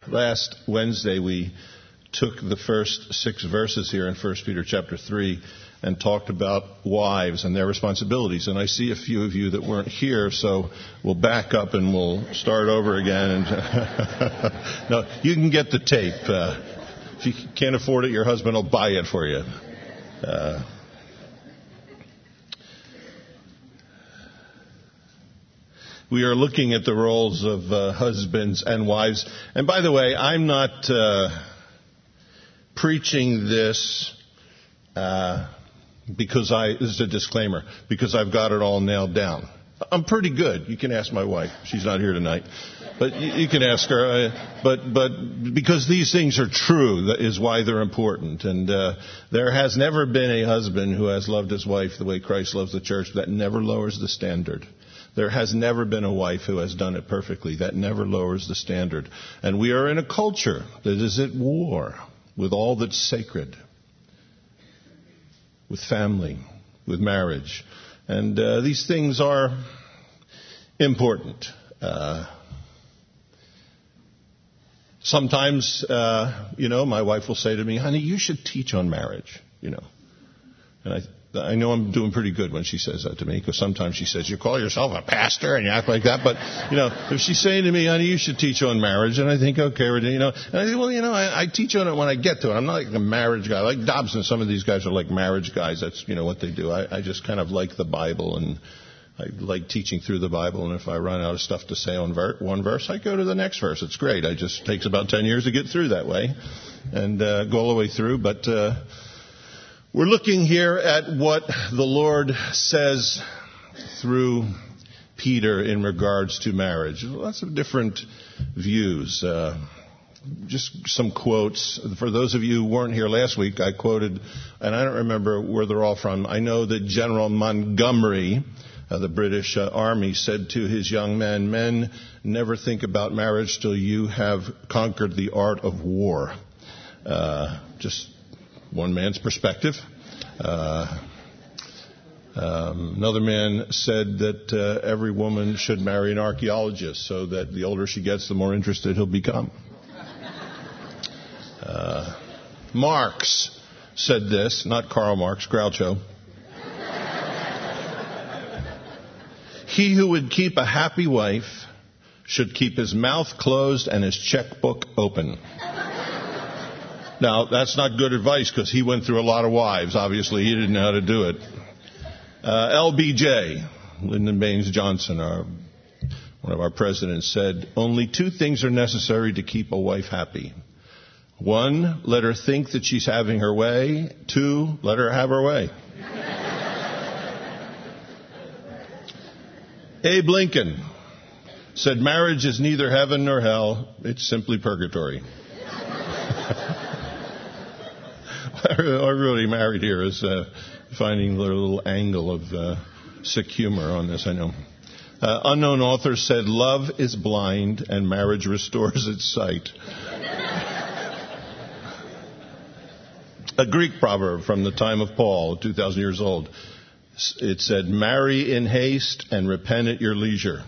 Last Wednesday we took the first 6 verses here in 1 Peter chapter 3 and talked about wives and their responsibilities. And I see a few of you that weren't here, so we'll back up and we'll start over again. And no, you can get the tape. If you can't afford it, your husband will buy it for you. We are looking at the roles of husbands and wives. And by the way, I'm not preaching this because this is a disclaimer, because I've got it all nailed down. I'm pretty good. You can ask my wife. She's not here tonight. But you can ask her. But because these things are true, that is why they're important. And there has never been a husband who has loved his wife the way Christ loves the church. That never lowers the standard. There has never been a wife who has done it perfectly. That never lowers the standard. And we are in a culture that is at war with all that's sacred, with family, with marriage. And these things are important. Sometimes, my wife will say to me, honey, you should teach on marriage, And I know I'm doing pretty good when she says that to me, because sometimes she says, you call yourself a pastor and you act like that. But, if she's saying to me, honey, you should teach on marriage, and I think, okay, and I say, well, I teach on it when I get to it. I'm not like a marriage guy. Like Dobson, some of these guys are like marriage guys. That's, what they do. I just kind of like the Bible, and I like teaching through the Bible. And if I run out of stuff to say on one verse, I go to the next verse. It's great. It just takes about 10 years to get through that way and go all the way through. But we're looking here at what the Lord says through Peter in regards to marriage. Lots of different views. Just some quotes. For those of you who weren't here last week, I quoted, and I don't remember where they're all from. I know that General Montgomery, the British Army, said to his young men, men never think about marriage till you have conquered the art of war. Just one man's perspective. Another man said that every woman should marry an archaeologist so that the older she gets, the more interested he'll become. Marx said this, not Karl Marx, Groucho. He who would keep a happy wife should keep his mouth closed and his checkbook open. Now, that's not good advice, because he went through a lot of wives. Obviously, he didn't know how to do it. LBJ, Lyndon Baines Johnson, one of our presidents, said, only 2 things are necessary to keep a wife happy. 1, let her think that she's having her way. 2, let her have her way. Abe Lincoln said, marriage is neither heaven nor hell. It's simply purgatory. Everybody married here is finding their little angle of sick humor on this, I know. Unknown author said, love is blind and marriage restores its sight. A Greek proverb from the time of Paul, 2,000 years old. It said, marry in haste and repent at your leisure.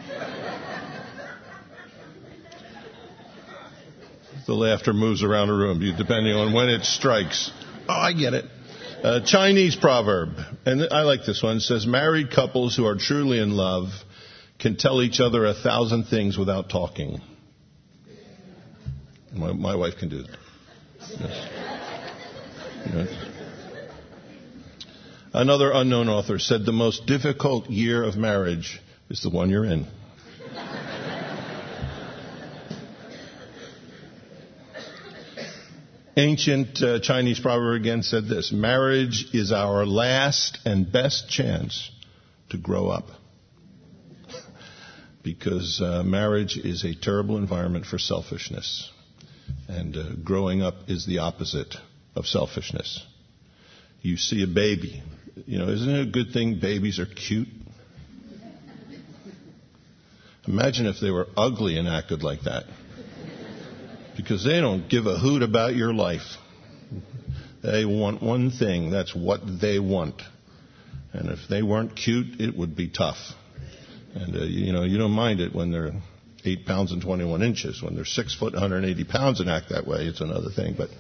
The laughter moves around the room, depending on when it strikes. Oh, I get it. Chinese proverb, and I like this one. It says, married couples who are truly in love can tell each other 1,000 things without talking. My wife can do that. Yes. Another unknown author said, the most difficult year of marriage is the one you're in. Ancient Chinese proverb again said this, marriage is our last and best chance to grow up. Because marriage is a terrible environment for selfishness. And growing up is the opposite of selfishness. You see a baby. Isn't it a good thing babies are cute? Imagine if they were ugly and acted like that. Because they don't give a hoot about your life. They want one thing. That's what they want. And if they weren't cute, it would be tough. And, you don't mind it when they're 8 pounds and 21 inches. When they're 6 foot, 180 pounds and act that way, it's another thing. But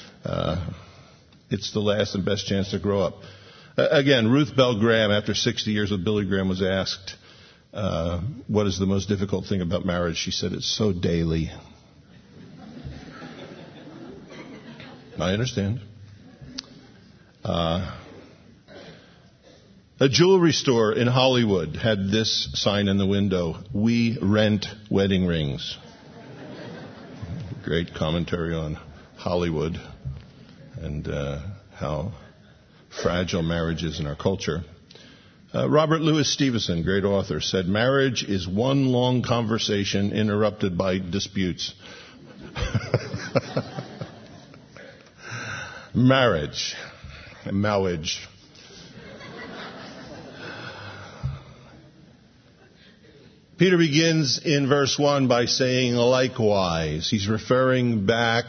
it's the last and best chance to grow up. Again, Ruth Bell Graham, after 60 years with Billy Graham, was asked, what is the most difficult thing about marriage? She said, it's so daily. I understand. A jewelry store in Hollywood had this sign in the window: "We rent wedding rings." Great commentary on Hollywood and how fragile marriage is in our culture. Robert Louis Stevenson, great author, said, "Marriage is one long conversation interrupted by disputes." Marriage. Peter begins in verse 1 by saying, likewise. He's referring back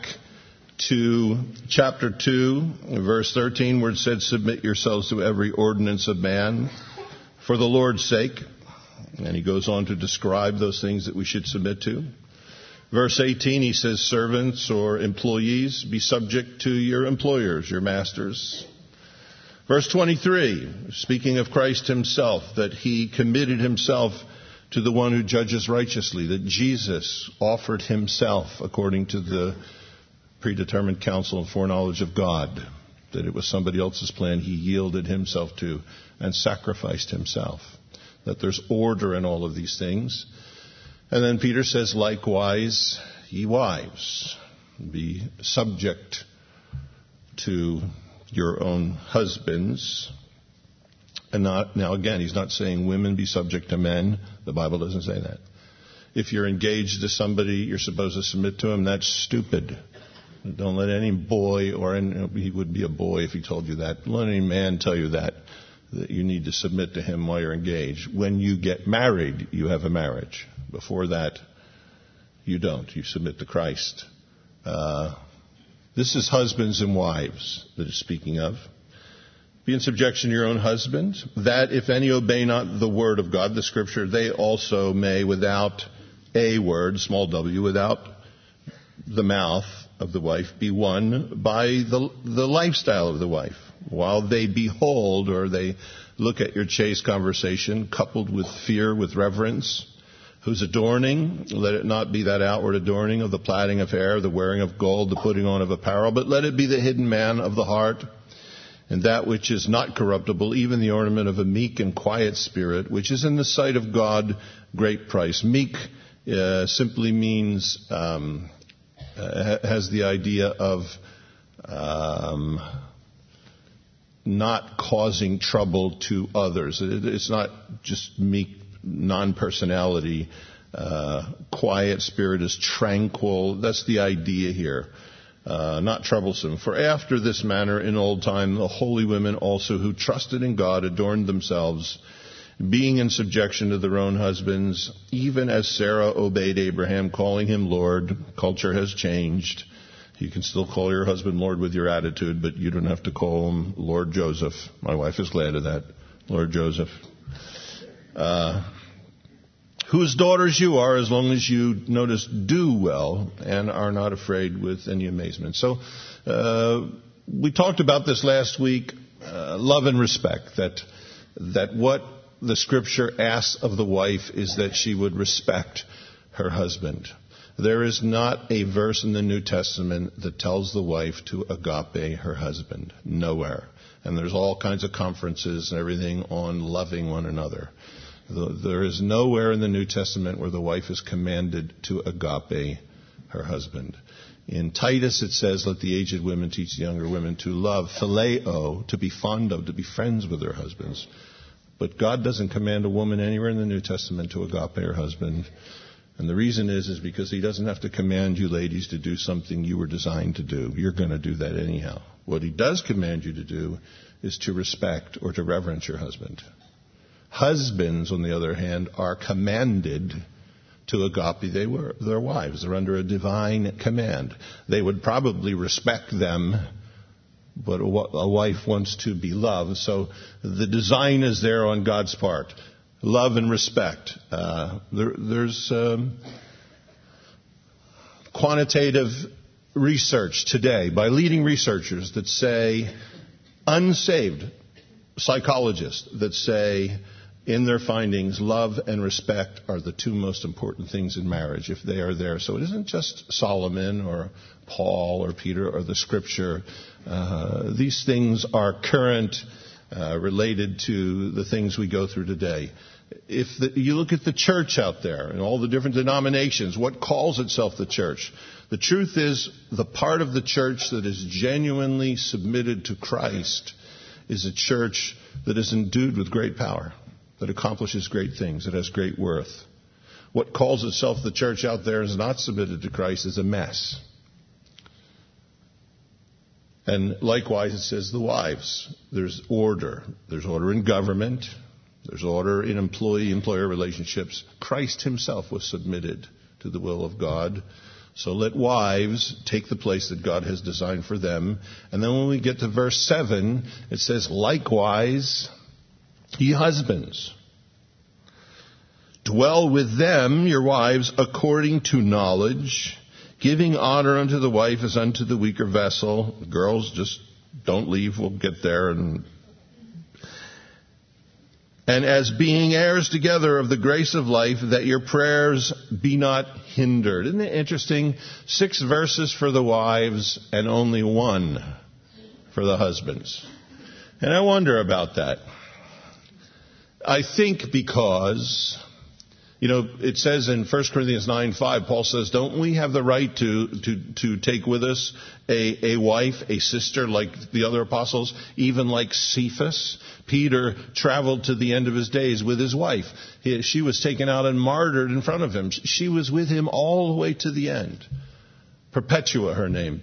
to chapter 2, verse 13, where it said, submit yourselves to every ordinance of man for the Lord's sake. And he goes on to describe those things that we should submit to. Verse 18, he says, servants or employees, be subject to your employers, your masters. Verse 23, speaking of Christ himself, that he committed himself to the one who judges righteously, that Jesus offered himself according to the predetermined counsel and foreknowledge of God, that it was somebody else's plan he yielded himself to and sacrificed himself, that there's order in all of these things. And then Peter says, likewise, ye wives, be subject to your own husbands. And now again, he's not saying women be subject to men. The Bible doesn't say that. If you're engaged to somebody, you're supposed to submit to him. That's stupid. Don't let any boy, he would be a boy if he told you that. Don't let any man tell you that you need to submit to him while you're engaged. When you get married, you have a marriage. Before that, you don't. You submit to Christ. This is husbands and wives that it's speaking of. Be in subjection to your own husband, that if any obey not the word of God, the scripture, they also may, without a word, small w, without the mouth of the wife, be won by the lifestyle of the wife, while they behold or they look at your chaste conversation, coupled with fear, with reverence, whose adorning, let it not be that outward adorning of the plaiting of hair, the wearing of gold, the putting on of apparel, but let it be the hidden man of the heart, and that which is not corruptible, even the ornament of a meek and quiet spirit, which is in the sight of God great price. Meek simply means, has the idea of not causing trouble to others. It's not just meek non-personality. Quiet spirit is tranquil. That's the idea here. Not troublesome. For after this manner in old time, the holy women also who trusted in God adorned themselves, being in subjection to their own husbands, even as Sarah obeyed Abraham, calling him Lord. Culture has changed. You can still call your husband Lord with your attitude, but you don't have to call him Lord Joseph. My wife is glad of that. Lord Joseph. Whose daughters you are, as long as you, notice, do well and are not afraid with any amazement. So we talked about this last week, love and respect, that what the Scripture asks of the wife is that she would respect her husband. There is not a verse in the New Testament that tells the wife to agape her husband. Nowhere. And there's all kinds of conferences and everything on loving one another. There is nowhere in the New Testament where the wife is commanded to agape her husband. In Titus it says, let the aged women teach the younger women to love, phileo, to be fond of, to be friends with their husbands. But God doesn't command a woman anywhere in the New Testament to agape her husband. And the reason is because he doesn't have to command you ladies to do something you were designed to do. You're going to do that anyhow. What he does command you to do is to respect or to reverence your husband. Husbands, on the other hand, are commanded to agape their wives. They're under a divine command. They would probably respect them, but a wife wants to be loved. So the design is there on God's part. Love and respect. There's quantitative research today by leading researchers that say, unsaved psychologists that say in their findings, love and respect are the two most important things in marriage if they are there. So it isn't just Solomon or Paul or Peter or the Scripture. These things are current, related to the things we go through today. If you look at the church out there and all the different denominations, what calls itself the church? The truth is, the part of the church that is genuinely submitted to Christ is a church that is endued with great power, that accomplishes great things, that has great worth. What calls itself the church out there is not submitted to Christ is a mess. And likewise, it says the wives. There's order. There's order in government. There's order in employee-employer relationships. Christ himself was submitted to the will of God. So let wives take the place that God has designed for them. And then when we get to verse 7, it says, likewise, ye husbands, dwell with them, your wives, according to knowledge, giving honor unto the wife as unto the weaker vessel. Girls, just don't leave. We'll get there. And as being heirs together of the grace of life, that your prayers be not hindered. Isn't it interesting? 6 verses for the wives and only 1 for the husbands. And I wonder about that. I think because, it says in 1 Corinthians 9:5, Paul says, don't we have the right to take with us a wife, a sister like the other apostles, even like Cephas? Peter traveled to the end of his days with his wife. She was taken out and martyred in front of him. She was with him all the way to the end. Perpetua, her name.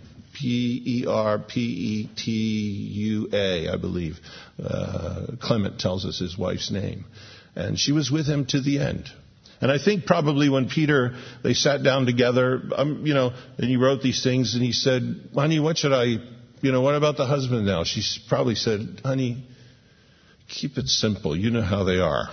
Perpetua, I believe. Clement tells us his wife's name. And she was with him to the end. And I think probably when they sat down together, and he wrote these things and he said, honey, what about the husband now? She probably said, honey, keep it simple. You know how they are.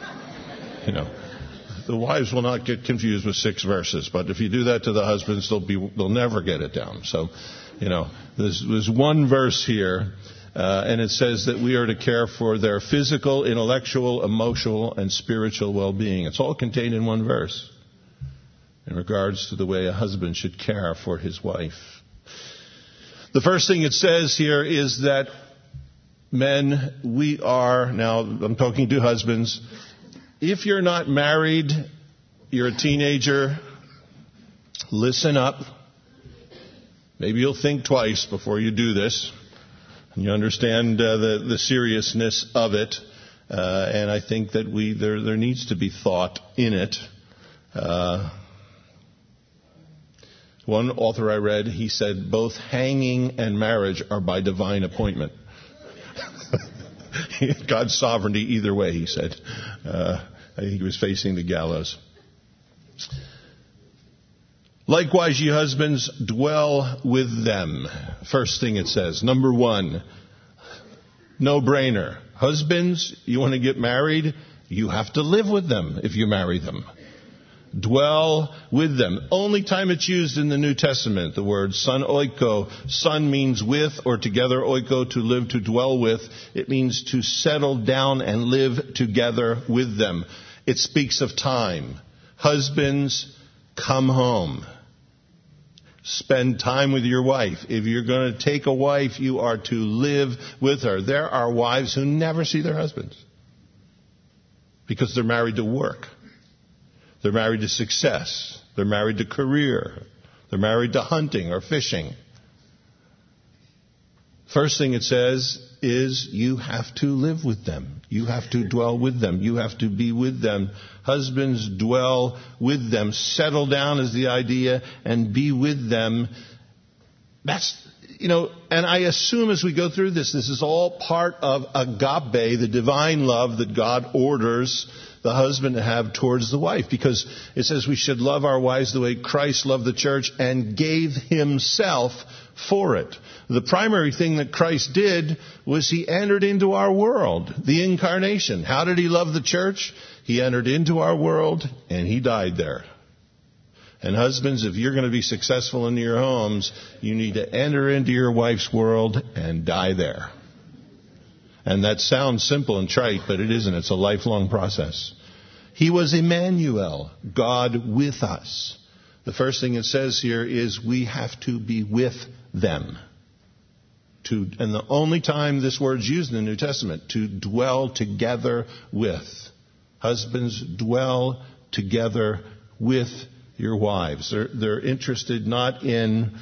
The wives will not get confused with 6 verses, but if you do that to the husbands, they'll never get it down. So, there's 1 verse here, and it says that we are to care for their physical, intellectual, emotional, and spiritual well-being. It's all contained in 1 verse in regards to the way a husband should care for his wife. The first thing it says here is that men, now I'm talking to husbands, if you're not married, you're a teenager, listen up. Maybe you'll think twice before you do this. And you understand the seriousness of it. And I think that there needs to be thought in it. One author I read, he said, both hanging and marriage are by divine appointment. God's sovereignty either way, he said. I think he was facing the gallows. Likewise, ye husbands, dwell with them. First thing it says. Number 1, no-brainer. Husbands, you want to get married? You have to live with them if you marry them. Dwell with them. Only time it's used in the New Testament, the word son oiko. Son means with or together. Oiko, to live, to dwell with. It means to settle down and live together with them. It speaks of time. Husbands, come home. Spend time with your wife. If you're going to take a wife, you are to live with her. There are wives who never see their husbands because they're married to work. They're married to success. They're married to career. They're married to hunting or fishing. First thing it says is you have to live with them. You have to dwell with them. You have to be with them. Husbands, dwell with them. Settle down is the idea, and be with them. That's, and I assume as we go through this is all part of agape, the divine love that God orders the husband to have towards the wife, because it says we should love our wives the way Christ loved the church and gave himself for it. The primary thing that Christ did was he entered into our world, the incarnation. How did he love the church? He entered into our world and he died there. And husbands, if you're going to be successful in your homes, you need to enter into your wife's world and die there. And that sounds simple and trite, but it isn't. It's a lifelong process. He was Emmanuel, God with us. The first thing it says here is we have to be with them. And the only time this word's used in the New Testament, to dwell together with. Husbands, dwell together with your wives. They're interested not in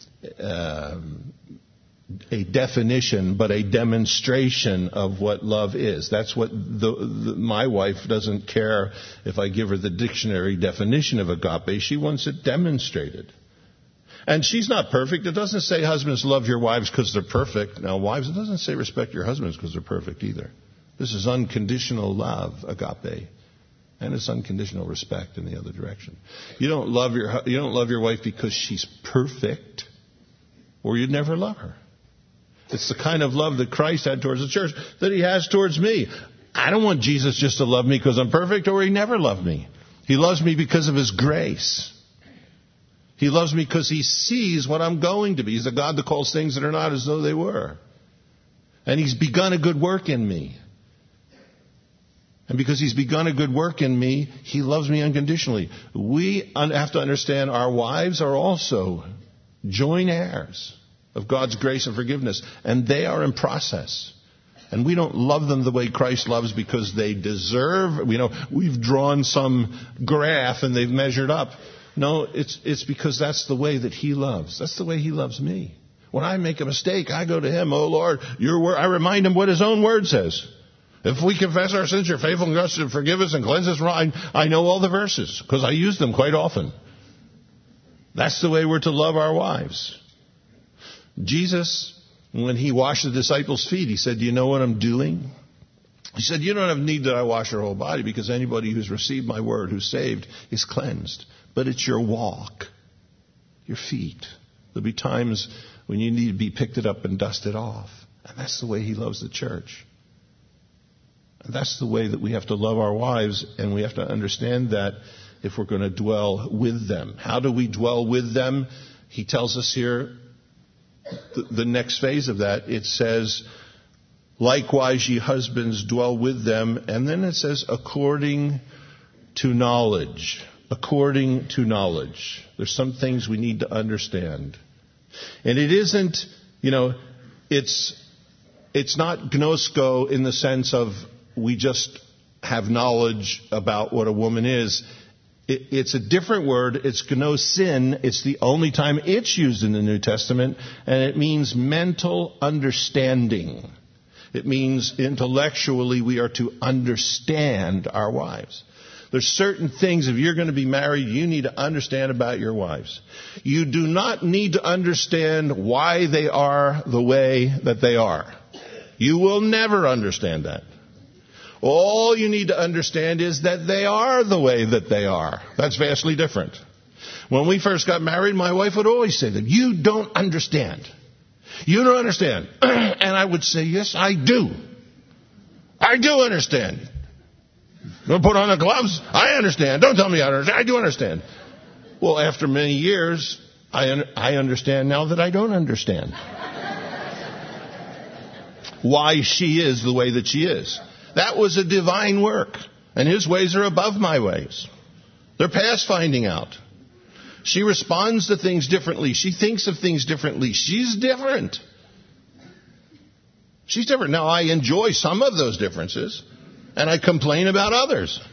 a definition, but a demonstration of what love is. That's what my wife doesn't care if I give her the dictionary definition of agape. She wants it demonstrated. And she's not perfect. It doesn't say husbands love your wives because they're perfect. Now, wives, it doesn't say respect your husbands because they're perfect either. This is unconditional love, agape. And it's unconditional respect in the other direction. You don't love your wife because she's perfect, or you'd never love her. It's the kind of love that Christ had towards the church that he has towards me. I don't want Jesus just to love me because I'm perfect, or he never loved me. He loves me because of his grace. He loves me because he sees what I'm going to be. He's a God that calls things that are not as though they were. And he's begun a good work in me. And because he's begun a good work in me, he loves me unconditionally. We have to understand our wives are also joint heirs of God's grace and forgiveness. And they are in process. And we don't love them the way Christ loves because they deserve. We've drawn some graph and they've measured up. No, it's because that's the way that he loves. That's the way he loves me. When I make a mistake, I go to him, oh Lord, your word. I remind him what his own word says. If we confess our sins, you're faithful and just to forgive us and cleanse us from wrong. I know all the verses because I use them quite often. That's the way we're to love our wives. Jesus, when he washed the disciples' feet, he said, do you know what I'm doing? He said, you don't have need that I wash your whole body because anybody who's received my word, who's saved, is cleansed. But it's your walk, your feet. There'll be times when you need to be picked up and dusted off. And that's the way he loves the church. And that's the way that we have to love our wives, and we have to understand that if we're going to dwell with them. How do we dwell with them? He tells us here, the next phase of that, it says, likewise ye husbands dwell with them. And then it says, according to knowledge. According to knowledge. There's some things we need to understand. And it isn't, it's not gnosko in the sense of we just have knowledge about what a woman is. It's a different word. It's gnosin. It's the only time it's used in the New Testament. And it means mental understanding. It means intellectually we are to understand our wives. There's certain things, if you're going to be married, you need to understand about your wives. You do not need to understand why they are the way that they are. You will never understand that. All you need to understand is that they are the way that they are. That's vastly different. When we first got married, my wife would always say that, you don't understand. You don't understand. And I would say, yes, I do. I do understand. You want to put on the gloves? I understand. Don't tell me I understand. I do understand. Well, after many years, I understand now that I don't understand. Why she is the way that she is. That was a divine work. And his ways are above my ways. They're past finding out. She responds to things differently. She thinks of things differently. She's different. She's different. Now, I enjoy some of those differences, and I complain about others.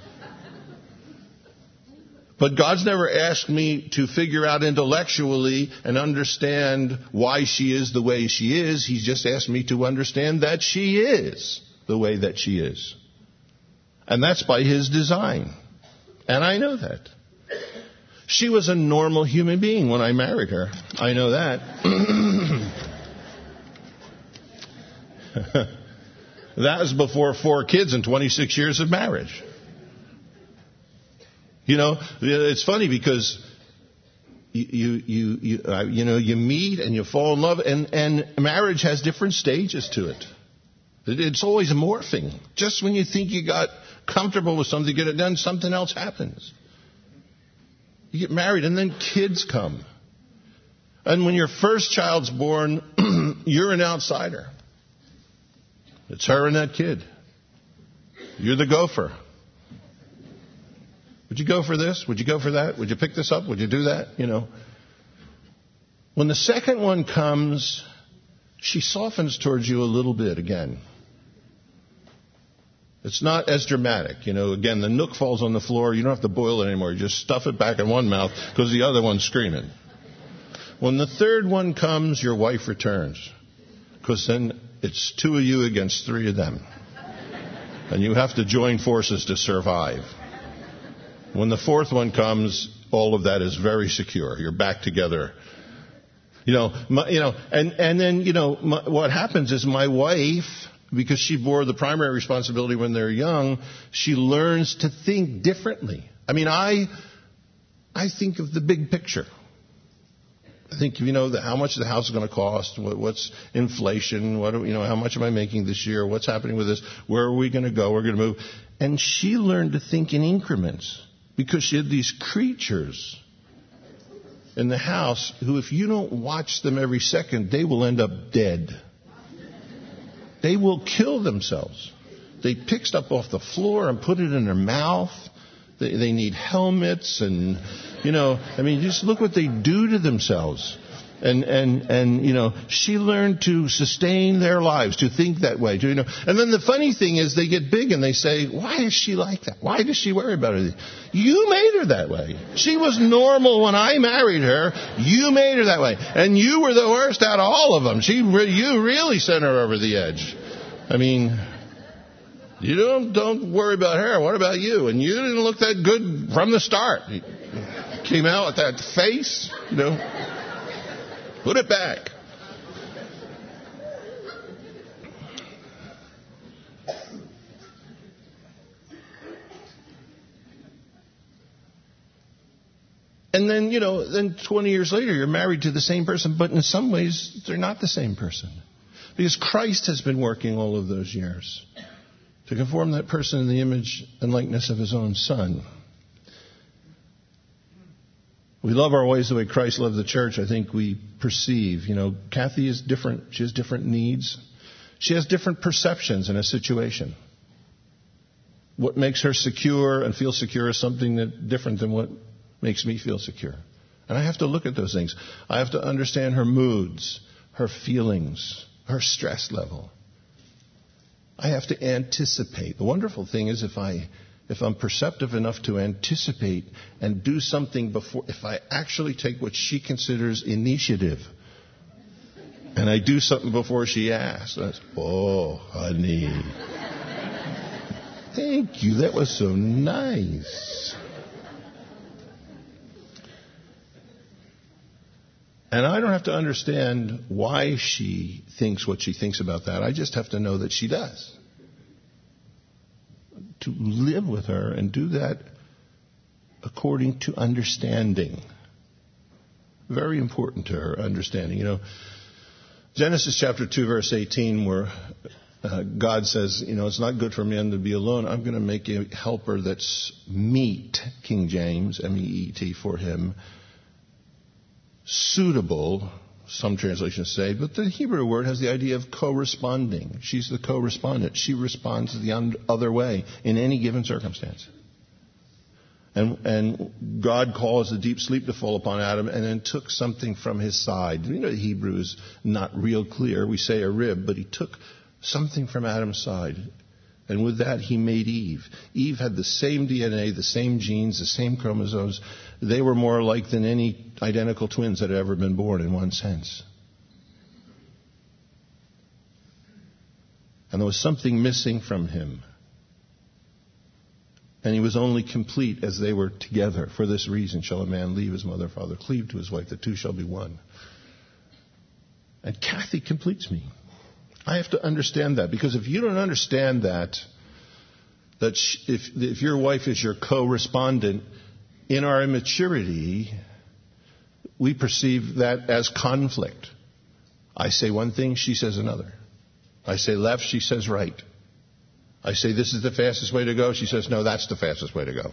But God's never asked me to figure out intellectually and understand why she is the way she is. He's just asked me to understand that she is the way that she is. And that's by his design. And I know that. She was a normal human being when I married her. I know that. That was before 4 kids and 26 years of marriage. It's funny because you meet and you fall in love, and marriage has different stages to it. It's always morphing. Just when you think you got comfortable with something, get it done, something else happens. You get married, and then kids come. And when your first child's born, you're an outsider. It's her and that kid. You're the gopher. Would you go for this? Would you go for that? Would you pick this up? Would you do that? When the second one comes, she softens towards you a little bit again. It's not as dramatic. Again, the nook falls on the floor. You don't have to boil it anymore. You just stuff it back in one mouth because the other one's screaming. When the third one comes, your wife returns. Because then it's 2 of you against 3 of them. And you have to join forces to survive. When the fourth one comes, all of that is very secure. You're back together. And then what happens is my wife, because she bore the primary responsibility when they're young, she learns to think differently. I think of the big picture. I think, how much the house is going to cost, what's inflation, how much am I making this year, what's happening with this, where are we going to go, we're going to move. And she learned to think in increments because she had these creatures in the house who, if you don't watch them every second, they will end up dead. They will kill themselves. They pick stuff off the floor and put it in their mouth. They need helmets and, just look what they do to themselves. And she learned to sustain their lives, to think that way. And then the funny thing is they get big and they say, why is she like that? Why does she worry about it? You made her that way. She was normal when I married her. You made her that way. And you were the worst out of all of them. You really sent her over the edge. You don't worry about her. What about you? And you didn't look that good from the start. You came out with that face, Put it back. And then, then 20 years later, you're married to the same person, but in some ways, they're not the same person. Because Christ has been working all of those years to conform that person in the image and likeness of his own Son. We love our ways the way Christ loved the church. I think we perceive. Kathy is different. She has different needs. She has different perceptions in a situation. What makes her secure and feel secure is something different than what makes me feel secure. And I have to look at those things. I have to understand her moods, her feelings, her stress level. I have to anticipate. The wonderful thing is if I'm perceptive enough to anticipate and do something before, if I actually take what she considers initiative and I do something before she asks, that's, oh, honey. Thank you. That was so nice. And I don't have to understand why she thinks what she thinks about that. I just have to know that she does. To live with her and do that according to understanding. Very important to her understanding. Genesis chapter 2, verse 18, where God says, it's not good for man to be alone. I'm going to make a helper that's meet, King James, M-E-E-T, for him. Suitable, some translations say, but the Hebrew word has the idea of corresponding. She's the co-respondent. She responds the other way in any given circumstance. And God caused a deep sleep to fall upon Adam and then took something from his side. The Hebrew is not real clear. We say a rib, but he took something from Adam's side. And with that, he made Eve. Eve had the same DNA, the same genes, the same chromosomes. They were more alike than any identical twins that had ever been born in one sense. And there was something missing from him. And he was only complete as they were together. For this reason shall a man leave his mother and father, cleave to his wife, the two shall be one. And Kathy completes me. I have to understand that, because if you don't understand that if your wife is your co-respondent, in our immaturity, we perceive that as conflict. I say one thing, she says another. I say left, she says right. I say this is the fastest way to go, she says no, that's the fastest way to go.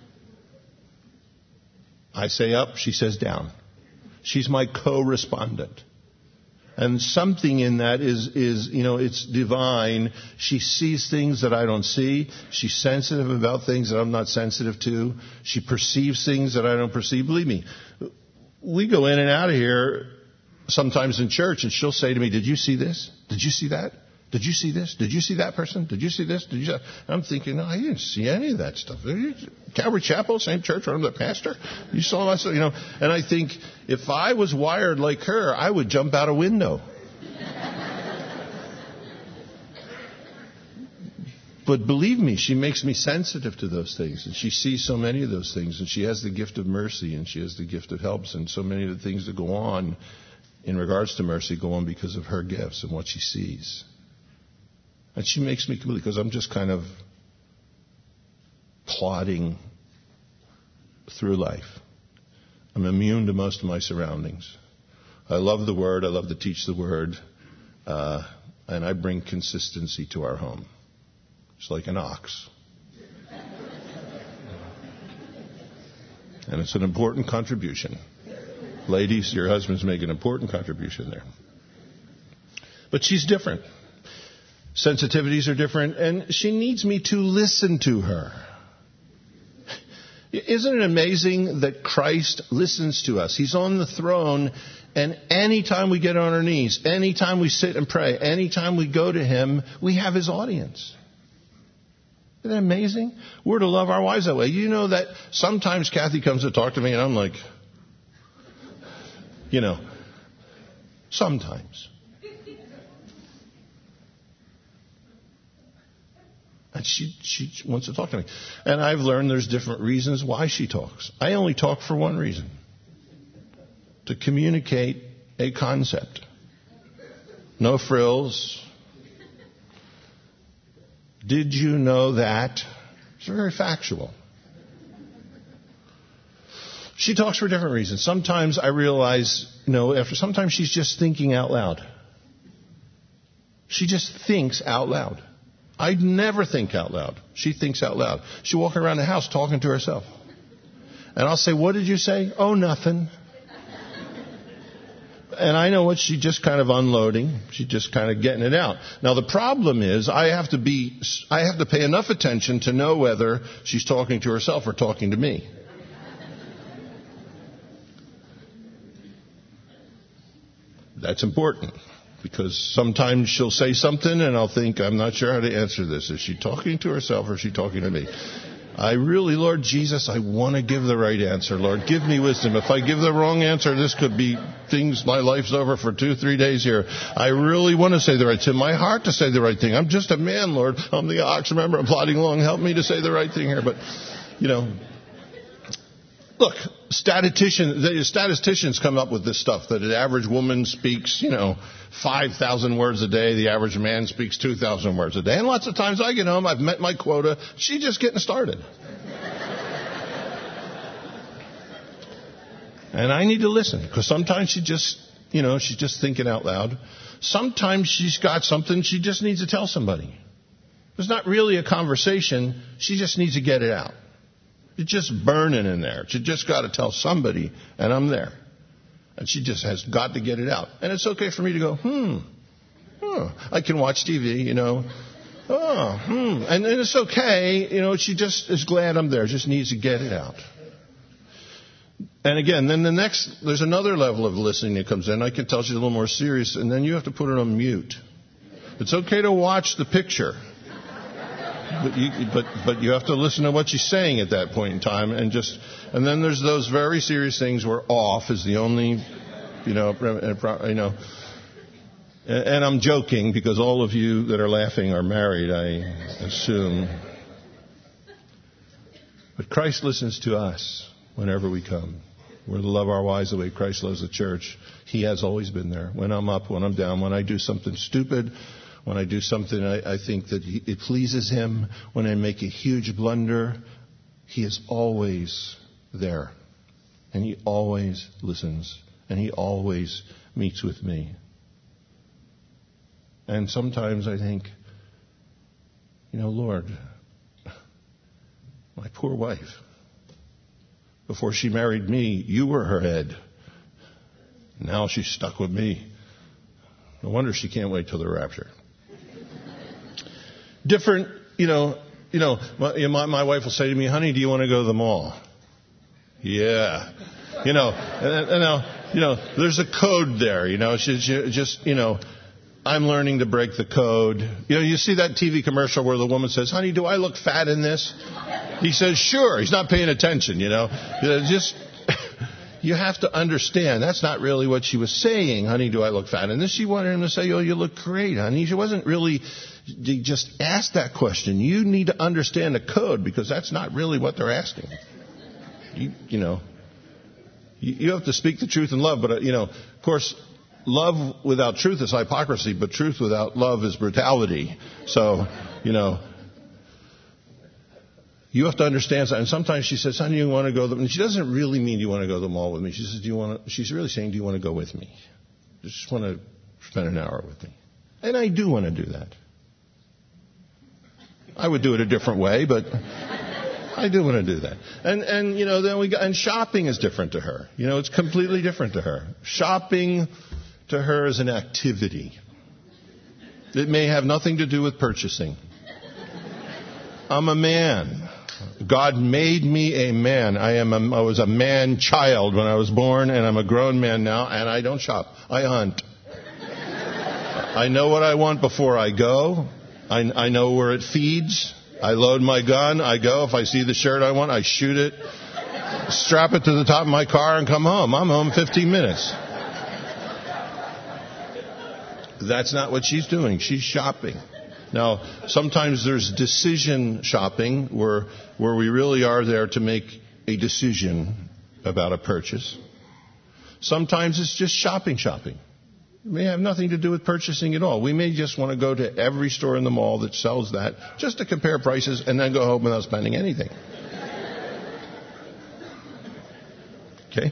I say up, she says down. She's my co-respondent. And something in that is it's divine. She sees things that I don't see. She's sensitive about things that I'm not sensitive to. She perceives things that I don't perceive. Believe me, we go in and out of here sometimes in church, and she'll say to me, "Did you see this? Did you see that? Did you see this? Did you see that person? Did you see this? Did you see that?" I'm thinking, no, I didn't see any of that stuff. Calvary Chapel, same church where I'm the pastor. You saw that stuff, And I think if I was wired like her, I would jump out a window. But believe me, she makes me sensitive to those things. And she sees so many of those things. And she has the gift of mercy. And she has the gift of helps. And so many of the things that go on in regards to mercy go on because of her gifts and what she sees. And she makes me, because I'm just kind of plodding through life. I'm immune to most of my surroundings. I love the Word. I love to teach the Word. And I bring consistency to our home. It's like an ox. And it's an important contribution. Ladies, your husbands make an important contribution there. But she's different. Sensitivities are different, and she needs me to listen to her. Isn't it amazing that Christ listens to us? He's on the throne, and anytime we get on our knees, anytime we sit and pray, anytime we go to Him, we have His audience. Isn't that amazing? We're to love our wives that way. You know that sometimes Kathy comes to talk to me, and I'm like, sometimes. And she wants to talk to me. And I've learned there's different reasons why she talks. I only talk for one reason. To communicate a concept. No frills. Did you know that? It's very factual. She talks for different reasons. Sometimes I realize, sometimes she's just thinking out loud. She just thinks out loud. I'd never think out loud. She thinks out loud. She's walking around the house talking to herself. And I'll say, "What did you say?" "Oh, nothing." And I know what she's just kind of unloading. She's just kind of getting it out. Now, the problem is I have to pay enough attention to know whether she's talking to herself or talking to me. That's important. Because sometimes she'll say something and I'll think, I'm not sure how to answer this. Is she talking to herself or is she talking to me? I really, Lord Jesus, I want to give the right answer. Lord, give me wisdom. If I give the wrong answer, this could be things, my life's over for 2-3 days here. I really want to say the right thing. It's in my heart to say the right thing. I'm just a man, Lord. I'm the ox. Remember, I'm plodding along. Help me to say the right thing here. But, look, statisticians come up with this stuff that the average woman speaks, 5,000 words a day. The average man speaks 2,000 words a day. And lots of times I get home, I've met my quota. She's just getting started. And I need to listen because sometimes she's just thinking out loud. Sometimes she's got something she just needs to tell somebody. It's not really a conversation. She just needs to get it out. It's just burning in there. She just got to tell somebody, and I'm there. And she just has got to get it out. And it's okay for me to go, I can watch TV, And it's okay, she just is glad I'm there. Just needs to get it out. And again, then there's another level of listening that comes in. I can tell she's a little more serious, and then you have to put it on mute. It's okay to watch the picture. But you have to listen to what she's saying at that point in time, and then there's those very serious things where off is the only, and I'm joking because all of you that are laughing are married, I assume. But Christ listens to us whenever we come. We're to love our wives the way Christ loves the church. He has always been there. When I'm up, when I'm down, when I do something stupid. When I do something I think that it pleases Him, when I make a huge blunder, He is always there. And he always listens. And he always meets with me. And sometimes I think, Lord, my poor wife, before she married me, you were her head. Now she's stuck with me. No wonder she can't wait till the rapture. Different, my wife will say to me, honey, do you want to go to the mall? Yeah. There's a code there, I'm learning to break the code. You see that TV commercial where the woman says, honey, do I look fat in this? He says, sure. He's not paying attention, You have to understand, that's not really what she was saying, honey, do I look fat in this? She wanted him to say, oh, you look great, honey. She wasn't really just ask that question. You need to understand the code because that's not really what they're asking. You have to speak the truth in love, but, of course, love without truth is hypocrisy, but truth without love is brutality. So, you have to understand that. And sometimes she says, honey, you want to go? And she doesn't really mean, do you want to go to the mall with me? She says, she's really saying, do you want to go with me? Just want to spend an hour with me. And I do want to do that. I would do it a different way, but I do want to do that. And then shopping is different to her. It's completely different to her. Shopping to her is an activity. It may have nothing to do with purchasing. I'm a man. God made me a man. I was a man child when I was born, and I'm a grown man now, and I don't shop. I hunt. I know what I want before I go. I know where it feeds. I load my gun. I go. If I see the shirt I want, I shoot it, strap it to the top of my car, and come home. I'm home 15 minutes. That's not what she's doing. She's shopping. Now, sometimes there's decision shopping where we really are there to make a decision about a purchase. Sometimes it's just shopping. It may have nothing to do with purchasing at all. We may just want to go to every store in the mall that sells that just to compare prices and then go home without spending anything. Okay?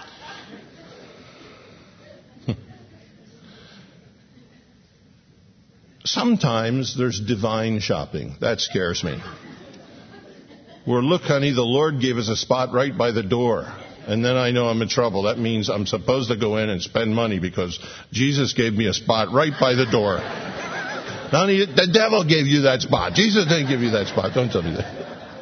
Sometimes there's divine shopping. That scares me. Where, look, honey, the Lord gave us a spot right by the door. And then I know I'm in trouble. That means I'm supposed to go in and spend money because Jesus gave me a spot right by the door. Honey, the devil gave you that spot. Jesus didn't give you that spot. Don't tell me that.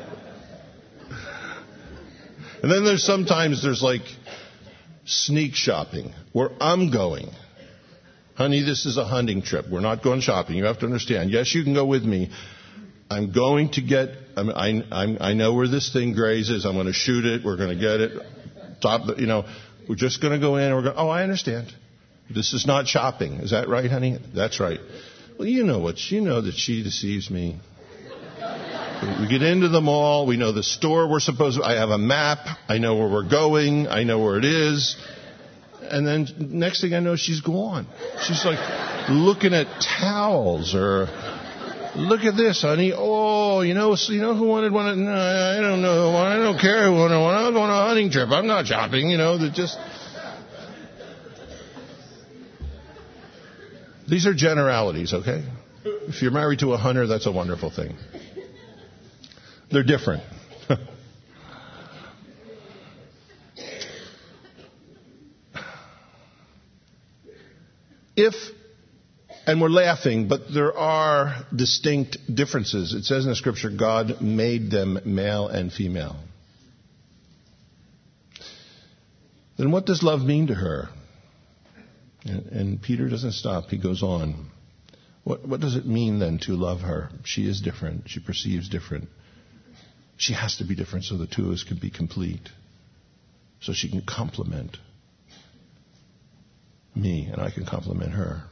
And then sometimes there's like sneak shopping where I'm going. Honey, this is a hunting trip. We're not going shopping. You have to understand. Yes, you can go with me. I'm going to get, I know where this thing grazes. I'm going to shoot it. We're going to get it. We're just going to go in. I understand. This is not shopping. Is that right, honey? That's right. Well, you know that she deceives me. We get into the mall. We know the store I have a map. I know where we're going. I know where it is. And then next thing I know, she's gone. She's like looking at towels or look at this, honey. Oh, who wanted one? No, I don't know. I don't care who wanted one. I was on a hunting trip. I'm not shopping. These are generalities, okay? If you're married to a hunter, that's a wonderful thing. They're different. And we're laughing, but there are distinct differences. It says in the scripture, God made them male and female. Then what does love mean to her? And Peter doesn't stop. He goes on. What does it mean then to love her? She is different. She perceives different. She has to be different so the two of us can be complete. So she can complement me and I can compliment her.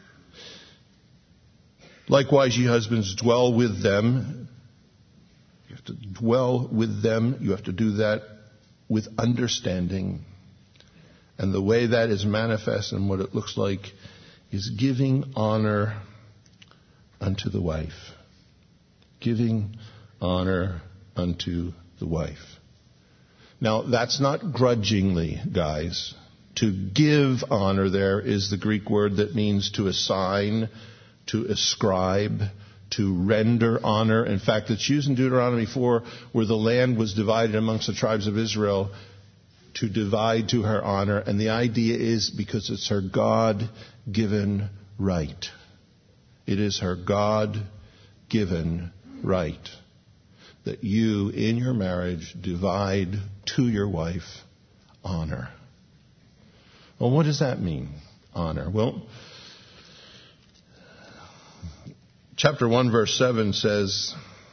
Likewise, ye husbands, dwell with them. You have to dwell with them. You have to do that with understanding. And the way that is manifest and what it looks like is giving honor unto the wife. Giving honor unto the wife. Now, that's not grudgingly, guys. To give honor there is the Greek word that means to assign, to ascribe, to render honor. In fact, it's used in Deuteronomy 4 where the land was divided amongst the tribes of Israel to divide to her honor. And the idea is because it's her God-given right. It is her God-given right that you, in your marriage, divide to your wife honor. Well, what does that mean, honor? Well, chapter 1, verse 7 says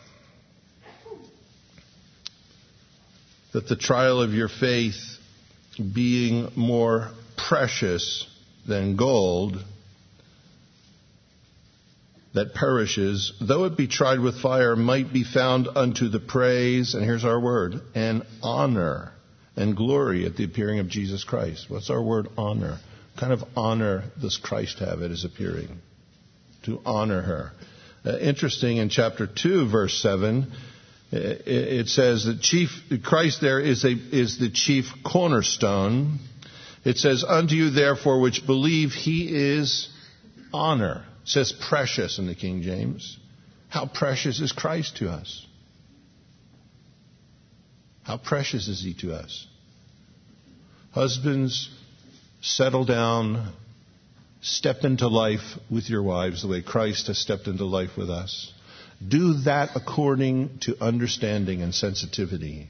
that the trial of your faith being more precious than gold that perishes, though it be tried with fire, might be found unto the praise, and here's our word, and honor and glory at the appearing of Jesus Christ. What's our word, honor? What kind of honor does Christ have at his appearing? To honor her. Interesting, in chapter 2, verse 7, it says that Christ there is the chief cornerstone. It says, unto you therefore which believe, he is honor. It says precious in the King James. How precious is Christ to us? How precious is he to us? Husbands, settle down, step into life with your wives the way Christ has stepped into life with us. Do that according to understanding and sensitivity.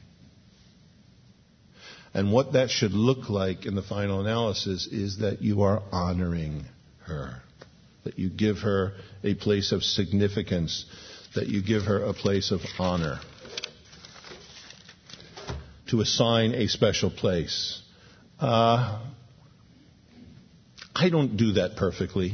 And what that should look like in the final analysis is that you are honoring her. That you give her a place of significance. That you give her a place of honor. To assign a special place. I don't do that perfectly.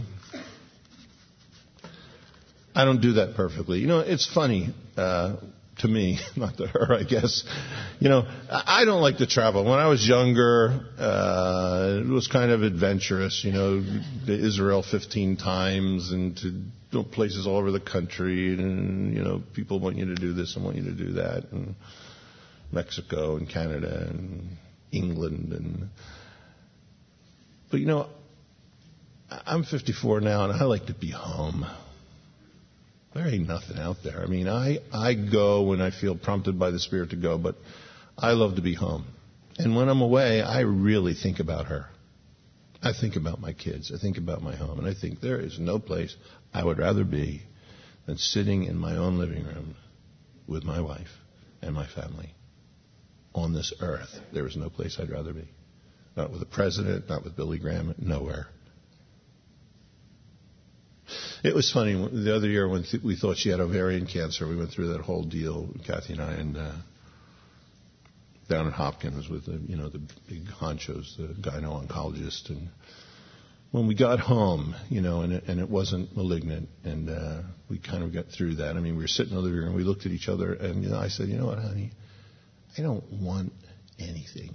You know, it's funny to me, not to her, I guess. You know, I don't like to travel. When I was younger, it was kind of adventurous, you know, to Israel 15 times and to places all over the country. And, you know, people want you to do this and want you to do that. And Mexico and Canada and England. But, you know, I'm 54 now and I like to be home. There ain't nothing out there. I mean, I go when I feel prompted by the Spirit to go, but I love to be home. And when I'm away, I really think about her. I think about my kids. I think about my home. And I think there is no place I would rather be than sitting in my own living room with my wife and my family on this earth. There is no place I'd rather be. Not with the president, not with Billy Graham, nowhere. It was funny, the other year when we thought she had ovarian cancer, we went through that whole deal, Kathy and I, and down at Hopkins with the big honchos, the gyno-oncologist. And when we got home, and it wasn't malignant, and we kind of got through that. I mean, we were sitting in the living room, and we looked at each other, and I said, you know what, honey, I don't want anything.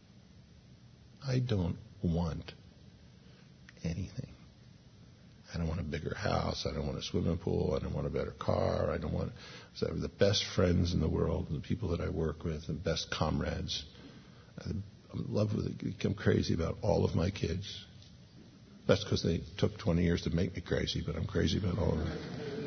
I don't want anything. I don't want a bigger house. I don't want a swimming pool. I don't want a better car. I have the best friends in the world, the people that I work with, the best comrades. I'm in love with it. I'm crazy about all of my kids. That's because they took 20 years to make me crazy, but I'm crazy about all of them.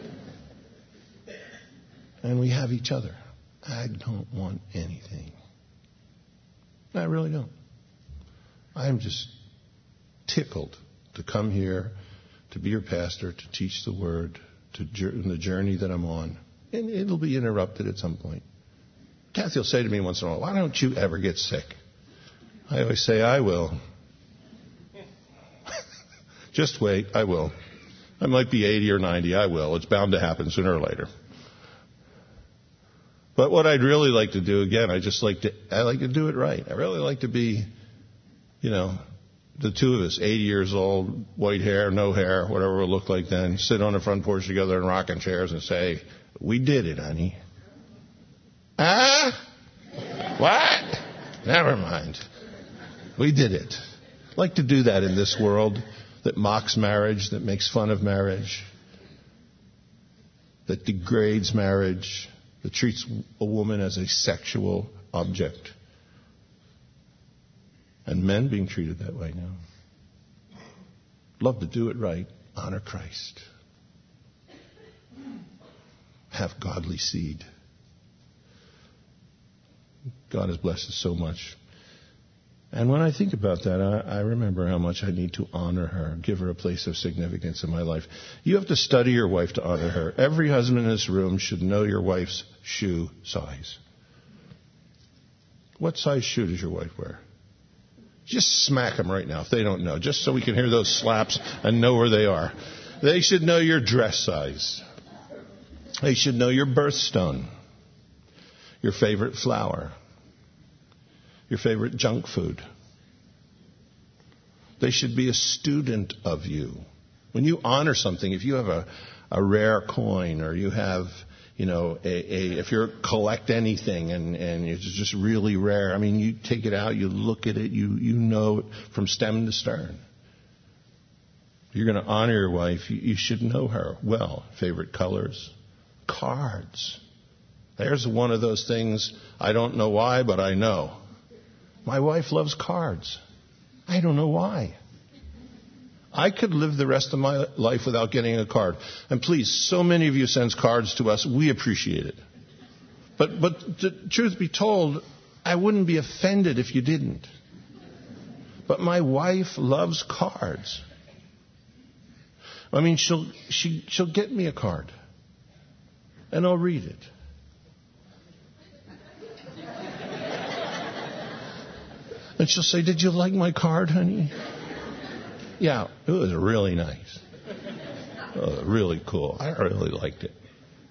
And we have each other. I don't want anything. I really don't. I'm just tickled to come here, to be your pastor, to teach the word, in the journey that I'm on. And it'll be interrupted at some point. Kathy will say to me once in a while, why don't you ever get sick? I always say, I will. Just wait, I will. I might be 80 or 90, I will. It's bound to happen sooner or later. But what I'd really like to do, again, I like to do it right. I really like to be, the two of us, 80 years old, white hair, no hair, whatever we'll look like then, sit on the front porch together in rocking chairs and say, we did it, honey. What? Never mind. We did it. I'd like to do that in this world that mocks marriage, that makes fun of marriage, that degrades marriage, that treats a woman as a sexual object. And men being treated that way now. Love to do it right. Honor Christ. Have godly seed. God has blessed us so much. And when I think about that, I remember how much I need to honor her, give her a place of significance in my life. You have to study your wife to honor her. Every husband in this room should know your wife's shoe size. What size shoe does your wife wear? Just smack them right now if they don't know, just so we can hear those slaps and know where they are. They should know your dress size. They should know your birthstone, your favorite flower, your favorite junk food. They should be a student of you. When you honor something, if you have a rare coin, or you have, if you collect anything and it's just really rare, I mean, you take it out, you look at it, you know it from stem to stern. If you're going to honor your wife, you should know her well. Favorite colors, cards. There's one of those things, I don't know why, but I know. My wife loves cards. I don't know why. I could live the rest of my life without getting a card. And please, so many of you send cards to us. We appreciate it. But the truth be told, I wouldn't be offended if you didn't. But my wife loves cards. I mean, she'll get me a card, and I'll read it. And she'll say, "Did you like my card, honey?" "Yeah, it was really nice. Really cool. I really liked it."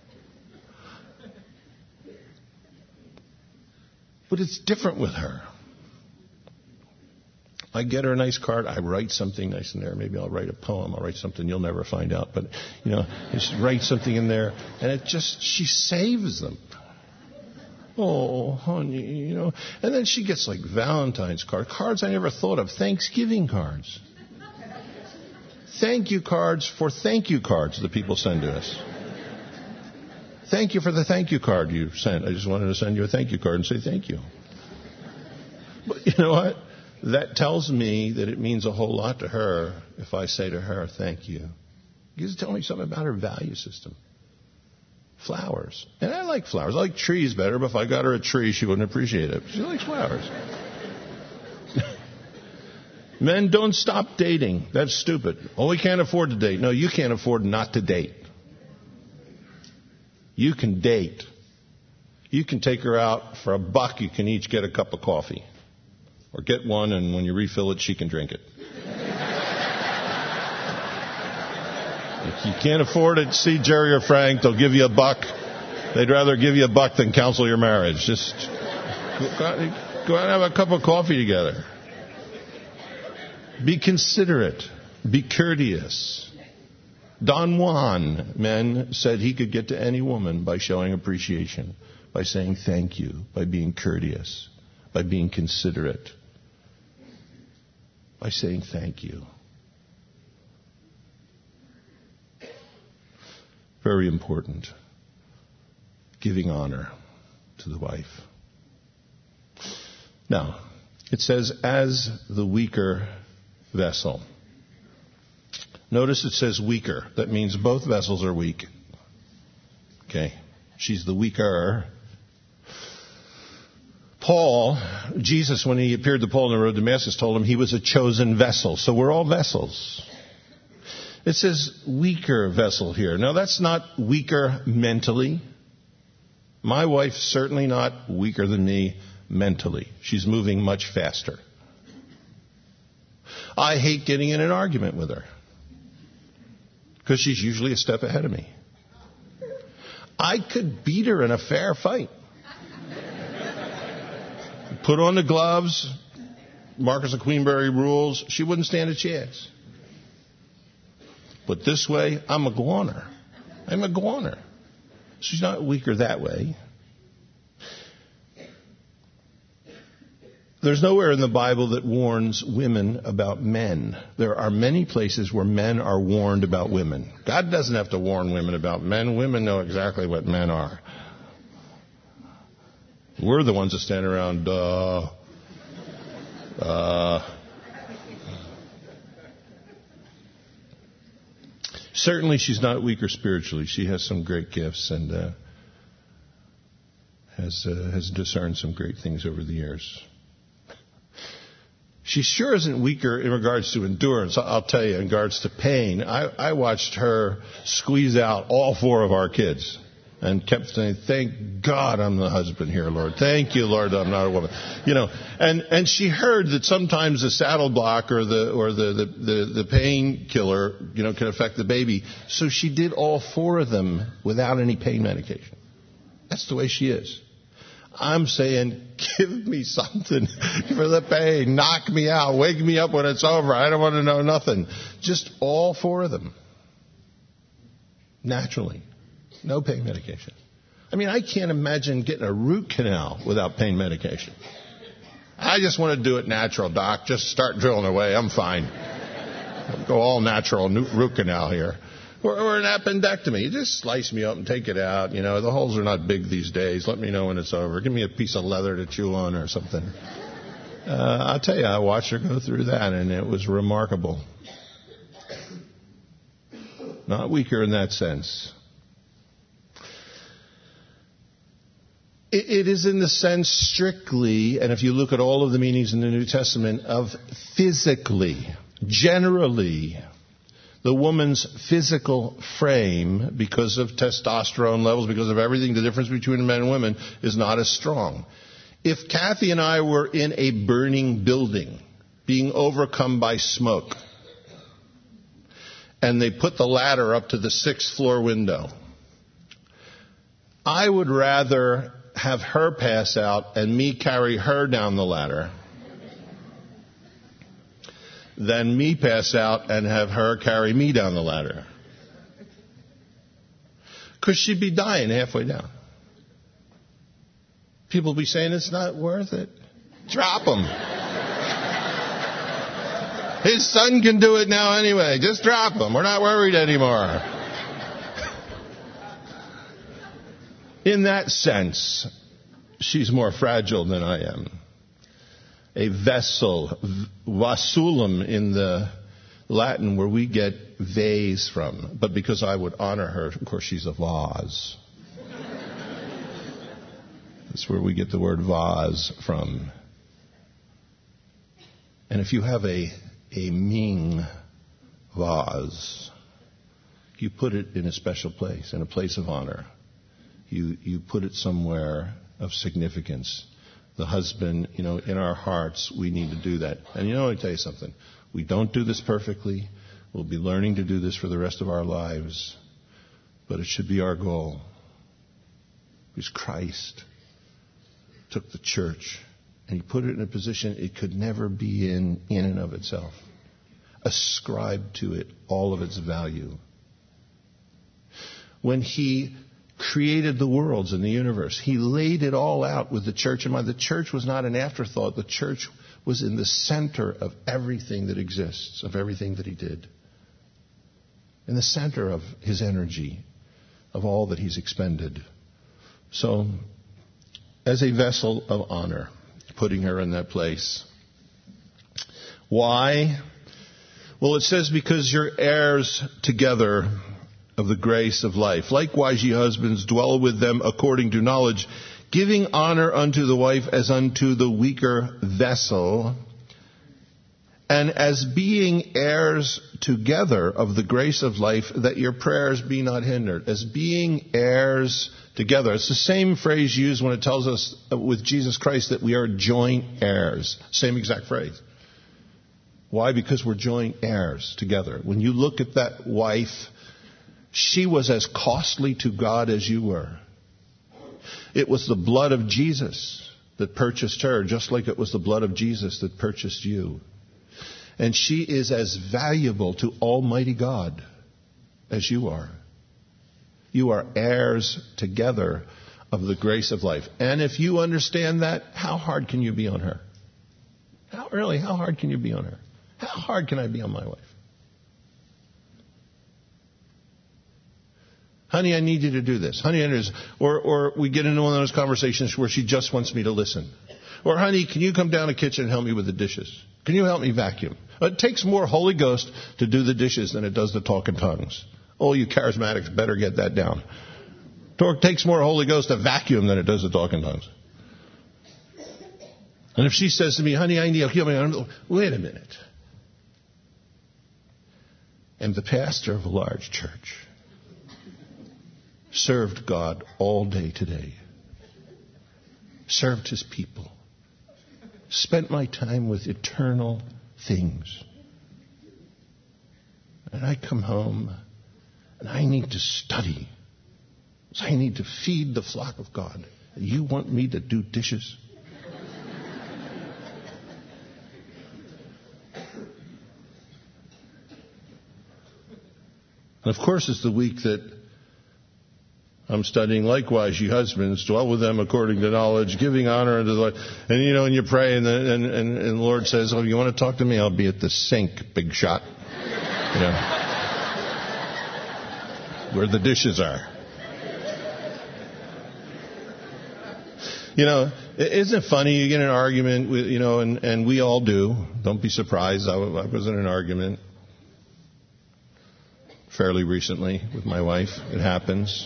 But it's different with her. I get her a nice card. I write something nice in there. Maybe I'll write a poem. I'll write something you'll never find out. But, just write something in there. And she saves them. "Oh, honey, And then she gets like Valentine's cards I never thought of. Thanksgiving cards. Thank you cards for thank you cards that people send to us. Thank you for the thank you card you sent. I just wanted to send you a thank you card and say thank you. But you know what? That tells me that it means a whole lot to her if I say to her, thank you. Because it's telling me something about her value system. Flowers. And I like flowers. I like trees better, but if I got her a tree, she wouldn't appreciate it. She likes flowers. Men, don't stop dating. That's stupid. Oh, we can't afford to date. No, you can't afford not to date. You can date. You can take her out for $1. You can each get a cup of coffee. Or get one, and when you refill it, she can drink it. If you can't afford it, see Jerry or Frank. They'll give you $1. They'd rather give you $1 than cancel your marriage. Just go out and have a cup of coffee together. Be considerate. Be courteous. Don Juan, men, said he could get to any woman by showing appreciation, by saying thank you, by being courteous, by being considerate, by saying thank you. Very important. Giving honor to the wife. Now, it says, as the weaker vessel. Notice it says weaker. That means both vessels are weak. Okay. She's the weaker. Jesus, when he appeared to Paul on the road to Damascus, told him he was a chosen vessel. So we're all vessels. It says weaker vessel here. Now, that's not weaker mentally. My wife's certainly not weaker than me mentally. She's moving much faster. I hate getting in an argument with her because she's usually a step ahead of me. I could beat her in a fair fight. Put on the gloves, Marcus of Queenberry rules, she wouldn't stand a chance. But this way, I'm a goner. I'm a goner. She's not weaker that way. There's nowhere in the Bible that warns women about men. There are many places where men are warned about women. God doesn't have to warn women about men. Women know exactly what men are. We're the ones that stand around, Certainly she's not weaker spiritually. She has some great gifts and has discerned some great things over the years. She sure isn't weaker in regards to endurance. I'll tell you, in regards to pain, I watched her squeeze out all 4 of our kids and kept saying, thank God I'm the husband here, Lord. Thank you, Lord, I'm not a woman. You know, and she heard that sometimes the saddle block or the painkiller, you know, can affect the baby. So she did all 4 of them without any pain medication. That's the way she is. I'm saying, give me something for the pain. Knock me out. Wake me up when it's over. I don't want to know nothing. Just all 4 of them. Naturally. No pain medication. I mean, I can't imagine getting a root canal without pain medication. I just want to do it natural, Doc. Just start drilling away. I'm fine. I'll go all natural root canal here. Or an appendectomy. You just slice me up and take it out. You know, the holes are not big these days. Let me know when it's over. Give me a piece of leather to chew on or something. I'll tell you, I watched her go through that, and it was remarkable. Not weaker in that sense. It is in the sense strictly, and if you look at all of the meanings in the New Testament, of physically, generally, the woman's physical frame, because of testosterone levels, because of everything, the difference between men and women is not as strong. If Kathy and I were in a burning building, being overcome by smoke, and they put the ladder up to the 6th floor window, I would rather have her pass out and me carry her down the ladder than me pass out and have her carry me down the ladder. Because she'd be dying halfway down. People be saying it's not worth it. Drop him. His son can do it now anyway. Just drop him. We're not worried anymore. In that sense, she's more fragile than I am. A vessel, vasulum in the Latin, where we get vase from. But because I would honor her, of course, she's a vase. That's where we get the word vase from. And if you have a Ming vase, you put it in a special place, in a place of honor. You put it somewhere of significance. The husband, you know, in our hearts, we need to do that. And you know, I'll tell you something. We don't do this perfectly. We'll be learning to do this for the rest of our lives. But it should be our goal. Because Christ took the church and he put it in a position it could never be in and of itself. Ascribed to it all of its value. When he created the worlds and the universe, he laid it all out with the church in mind. The church was not an afterthought. The church was in the center of everything that exists, of everything that he did. In the center of his energy, of all that he's expended. So, as a vessel of honor, putting her in that place. Why? Well, it says, because you're heirs together of the grace of life. Likewise, ye husbands, dwell with them according to knowledge, giving honor unto the wife as unto the weaker vessel, and as being heirs together of the grace of life, that your prayers be not hindered. As being heirs together. It's the same phrase used when it tells us with Jesus Christ that we are joint heirs. Same exact phrase. Why? Because we're joint heirs together. When you look at that wife, she was as costly to God as you were. It was the blood of Jesus that purchased her, just like it was the blood of Jesus that purchased you. And she is as valuable to Almighty God as you are. You are heirs together of the grace of life. And if you understand that, how hard can you be on her? How hard can you be on her? How hard can I be on my wife? Honey, I need you to do this. Honey, or we get into one of those conversations where she just wants me to listen. Or, honey, can you come down the kitchen and help me with the dishes? Can you help me vacuum? It takes more Holy Ghost to do the dishes than it does to talk in tongues. Oh, you charismatics better get that down. It takes more Holy Ghost to vacuum than it does to talk in tongues. And if she says to me, honey, I need help, wait a minute. I'm the pastor of a large church. Served God all day today. Served his people. Spent my time with eternal things. And I come home and I need to study. I need to feed the flock of God. You want me to do dishes? And of course, it's the week that I'm studying. Likewise, ye husbands, dwell with them according to knowledge, giving honor unto the Lord. And and you pray, and the Lord says, "Oh, you want to talk to me? I'll be at the sink, big shot, where the dishes are." Isn't it funny? You get in an argument with, and we all do. Don't be surprised. I was in an argument fairly recently with my wife. It happens.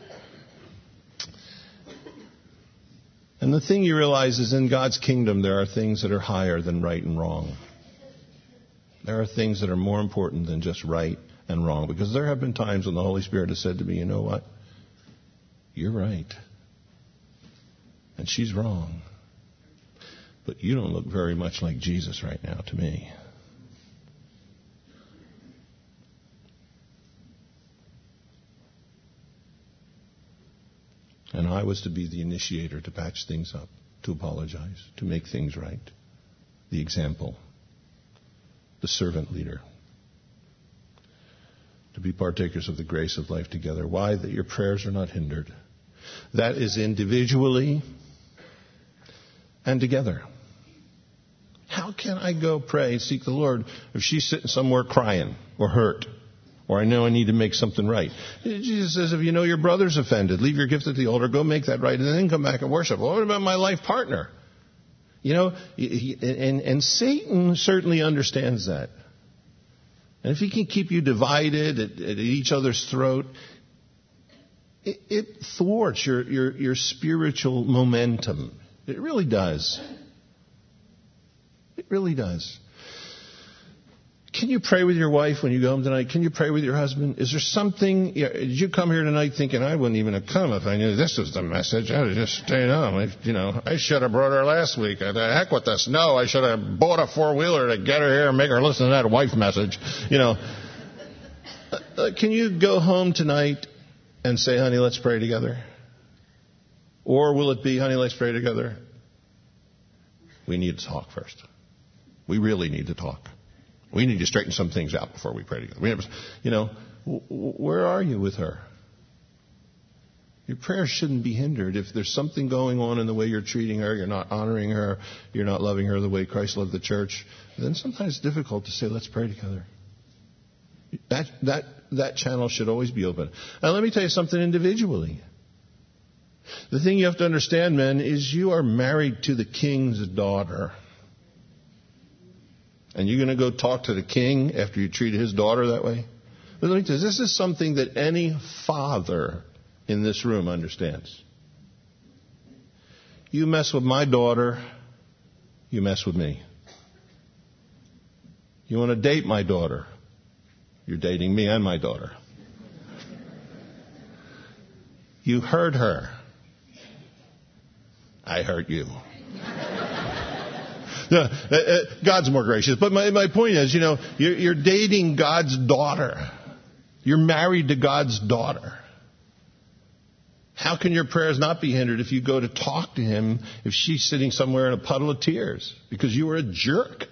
And the thing you realize is in God's kingdom there are things that are higher than right and wrong. There are things that are more important than just right and wrong. Because there have been times when the Holy Spirit has said to me, you know what? You're right. And she's wrong. But you don't look very much like Jesus right now to me. And I was to be the initiator to patch things up, to apologize, to make things right. The example. The servant leader. To be partakers of the grace of life together. Why? That your prayers are not hindered. That is individually and together. How can I go pray, seek the Lord, if she's sitting somewhere crying or hurt? Or I know I need to make something right. Jesus says, if you know your brother's offended, leave your gift at the altar, go make that right, and then come back and worship. Well, what about my life partner? And Satan certainly understands that. And if he can keep you divided at each other's throat, it thwarts your spiritual momentum. It really does. It really does. Can you pray with your wife when you go home tonight? Can you pray with your husband? Is there something? Did you come here tonight thinking I wouldn't even have come if I knew this was the message? I would have just stayed home. I should have brought her last week. The heck with this. No, I should have bought a four-wheeler to get her here and make her listen to that wife message. Can you go home tonight and say, honey, let's pray together? Or will it be, honey, let's pray together? We need to talk first. We really need to talk. We need to straighten some things out before we pray together. Where are you with her? Your prayers shouldn't be hindered. If there's something going on in the way you're treating her, you're not honoring her, you're not loving her the way Christ loved the church, then sometimes it's difficult to say, let's pray together. That channel should always be open. Now let me tell you something individually. The thing you have to understand, men, is you are married to the king's daughter. And you're going to go talk to the king after you treat his daughter that way? But let me tell you, this is something that any father in this room understands. You mess with my daughter, you mess with me. You want to date my daughter, you're dating me and my daughter. You hurt her, I hurt you. God's more gracious. But my point is, you're dating God's daughter. You're married to God's daughter. How can your prayers not be hindered if you go to talk to him if she's sitting somewhere in a puddle of tears because you were a jerk?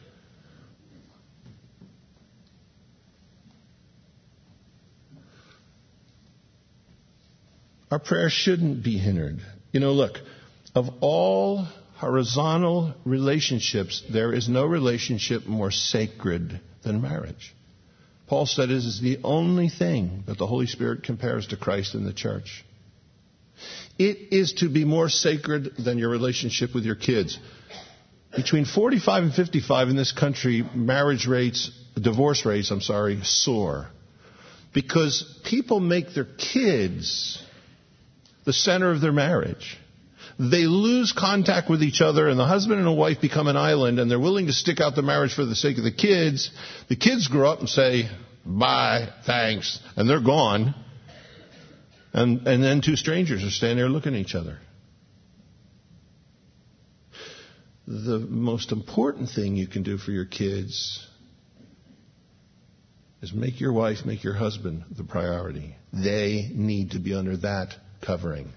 Our prayers shouldn't be hindered. Look, of all horizontal relationships, there is no relationship more sacred than marriage. Paul said it is the only thing that the Holy Spirit compares to Christ and the church. It is to be more sacred than your relationship with your kids. Between 45 and 55 in this country, divorce rates, soar. Because people make their kids the center of their marriage. They lose contact with each other, and the husband and the wife become an island, and they're willing to stick out the marriage for the sake of the kids. The kids grow up and say, bye, thanks, and they're gone. And then two strangers are standing there looking at each other. The most important thing you can do for your kids is make your wife, make your husband the priority. They need to be under that covering.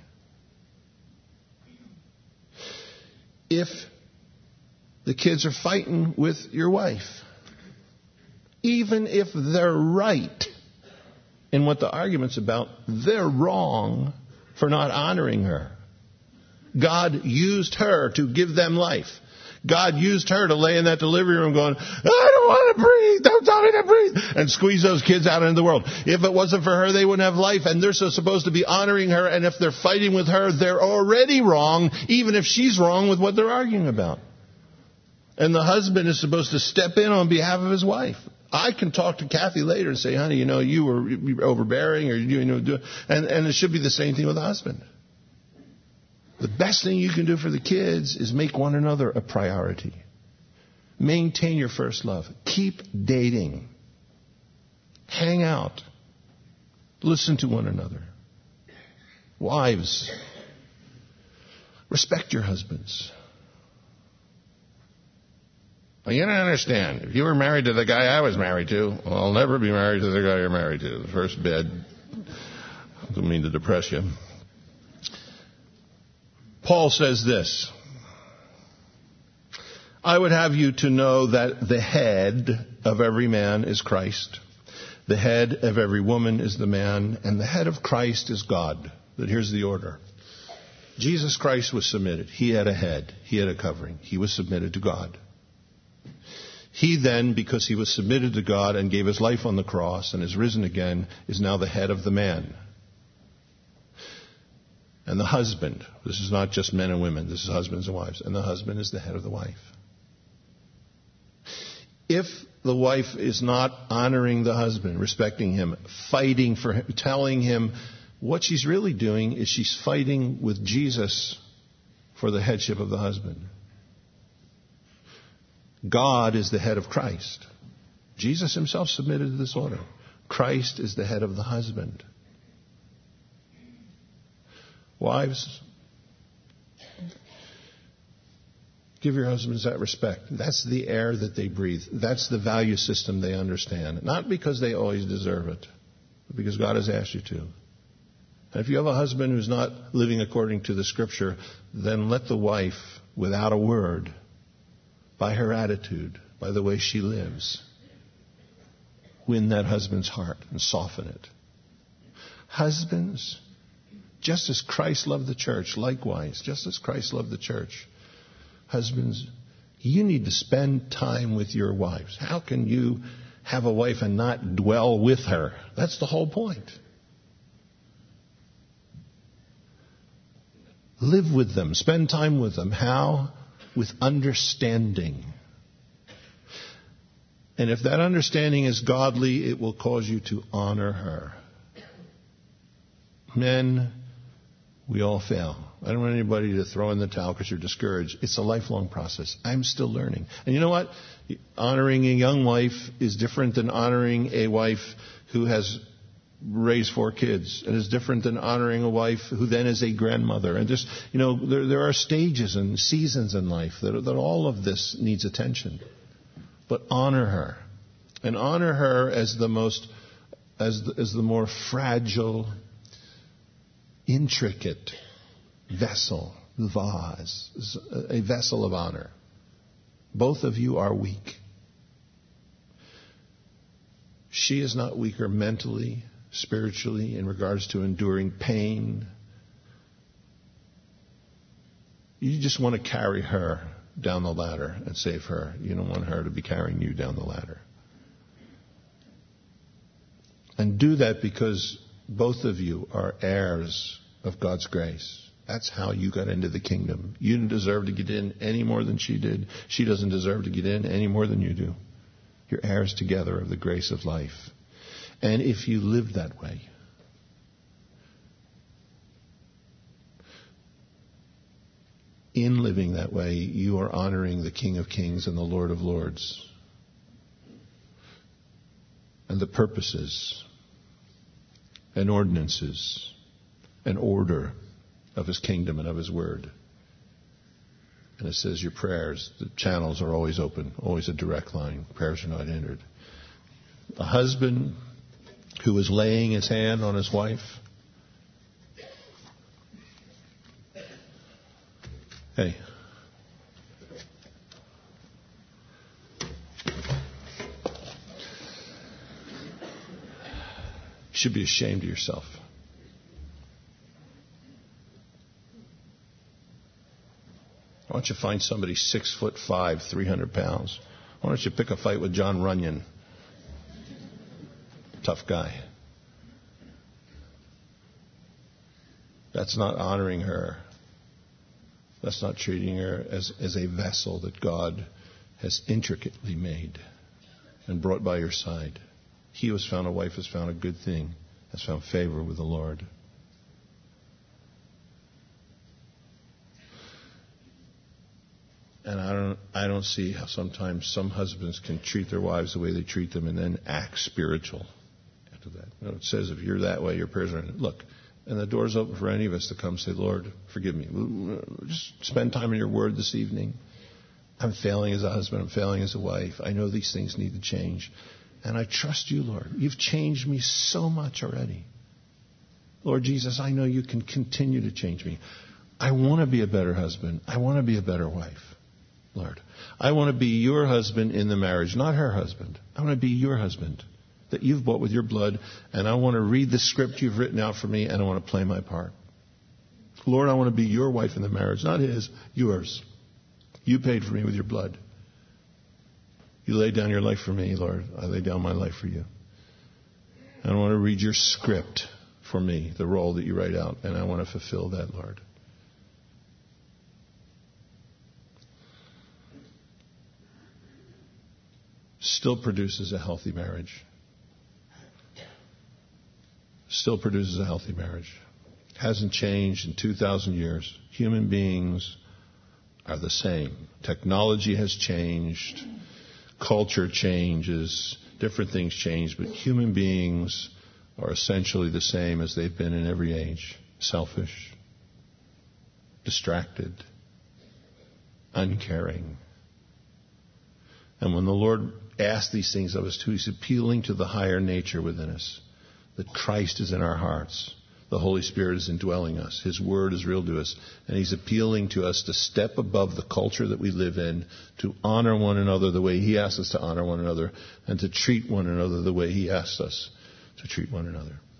If the kids are fighting with your wife, even if they're right in what the argument's about, they're wrong for not honoring her. God used her to give them life. God used her to lay in that delivery room going, I don't want to breathe, don't tell me to breathe, and squeeze those kids out into the world. If it wasn't for her, they wouldn't have life, and they're so supposed to be honoring her, and if they're fighting with her, they're already wrong, even if she's wrong with what they're arguing about. And the husband is supposed to step in on behalf of his wife. I can talk to Kathy later and say, honey, you were overbearing, or and it should be the same thing with the husband. The best thing you can do for the kids is make one another a priority. Maintain your first love. Keep dating. Hang out. Listen to one another. Wives, respect your husbands. Well, you don't understand. If you were married to the guy I was married to, well, I'll never be married to the guy you're married to. The first bed. I don't mean to depress you. Paul says this, I would have you to know that the head of every man is Christ. The head of every woman is the man, and the head of Christ is God. But here's the order. Jesus Christ was submitted. He had a head. He had a covering. He was submitted to God. He then, because he was submitted to God and gave his life on the cross and is risen again, is now the head of the man. And the husband, this is not just men and women, this is husbands and wives, and the husband is the head of the wife. If the wife is not honoring the husband, respecting him, fighting for him, telling him, what she's really doing is she's fighting with Jesus for the headship of the husband. God is the head of Christ. Jesus himself submitted to this order. Christ is the head of the husband. Wives, give your husbands that respect. That's the air that they breathe. That's the value system they understand. Not because they always deserve it, but because God has asked you to. And if you have a husband who's not living according to the Scripture, then let the wife, without a word, by her attitude, by the way she lives, win that husband's heart and soften it. Husbands, just as Christ loved the church, likewise, just as Christ loved the church, husbands, you need to spend time with your wives. How can you have a wife and not dwell with her? That's the whole point. Live with them. Spend time with them. How? With understanding. And if that understanding is godly, it will cause you to honor her. Men, we all fail. I don't want anybody to throw in the towel because you're discouraged. It's a lifelong process. I'm still learning. And you know what? Honoring a young wife is different than honoring a wife who has raised 4 kids. It is different than honoring a wife who then is a grandmother. And just, there are stages and seasons in life that all of this needs attention. But honor her. And honor her as the more fragile, intricate vessel, vase, a vessel of honor. Both of you are weak. She is not weaker mentally, spiritually, in regards to enduring pain. You just want to carry her down the ladder and save her. You don't want her to be carrying you down the ladder. And do that because both of you are heirs of God's grace. That's how you got into the kingdom. You didn't deserve to get in any more than she did. She doesn't deserve to get in any more than you do. You're heirs together of the grace of life. And if you live that way, in living that way, you are honoring the King of Kings and the Lord of Lords. And the purposes and ordinances and order of His kingdom and of His word. And it says your prayers, the channels are always open, always a direct line. Prayers are not hindered. A husband who is laying his hand on his wife. Hey. You should be ashamed of yourself. Why don't you find somebody 6'5", 300 pounds? Why don't you pick a fight with John Runyon? Tough guy. That's not honoring her. That's not treating her as a vessel that God has intricately made and brought by your side. He who has found a wife has found a good thing, has found favor with the Lord. And I don't see how sometimes some husbands can treat their wives the way they treat them and then act spiritual after that. You know, it says if you're that way, your prayers are look. And the door's open for any of us to come say, Lord, forgive me. Just spend time in your word this evening. I'm failing as a husband. I'm failing as a wife. I know these things need to change. And I trust you, Lord. You've changed me so much already. Lord Jesus, I know you can continue to change me. I want to be a better husband. I want to be a better wife, Lord. I want to be your husband in the marriage, not her husband. I want to be your husband that you've bought with your blood, and I want to read the script you've written out for me, and I want to play my part. Lord, I want to be your wife in the marriage, not his, yours. You paid for me with your blood. You laid down your life for me, Lord. I lay down my life for you. And I want to read your script for me, the role that you write out, and I want to fulfill that, Lord. Still produces a healthy marriage. Still produces a healthy marriage. Hasn't changed in 2,000 years. Human beings are the same. Technology has changed. Culture changes. Different things change. But human beings are essentially the same as they've been in every age. Selfish. Distracted. Uncaring. And when the Lord asked these things of us too, He's appealing to the higher nature within us. That Christ is in our hearts. The Holy Spirit is indwelling us. His Word is real to us. And He's appealing to us to step above the culture that we live in, to honor one another the way He asks us to honor one another, and to treat one another the way He asks us to treat one another.